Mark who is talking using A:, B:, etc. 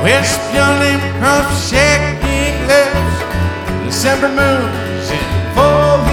A: Whisp your name across shaking lips. December moon is in full